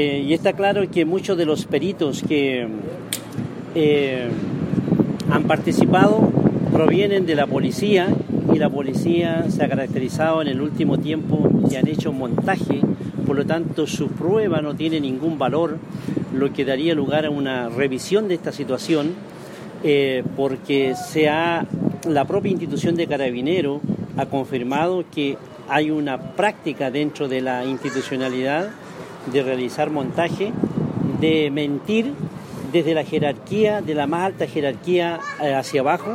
Y está claro que muchos de los peritos que han participado provienen de la policía, y la policía se ha caracterizado en el último tiempo que han hecho montaje, por lo tanto su prueba no tiene ningún valor, lo que daría lugar a una revisión de esta situación, porque la propia institución de Carabineros ha confirmado que hay una práctica dentro de la institucionalidad de realizar montaje, de mentir desde la jerarquía, de la más alta jerarquía hacia abajo,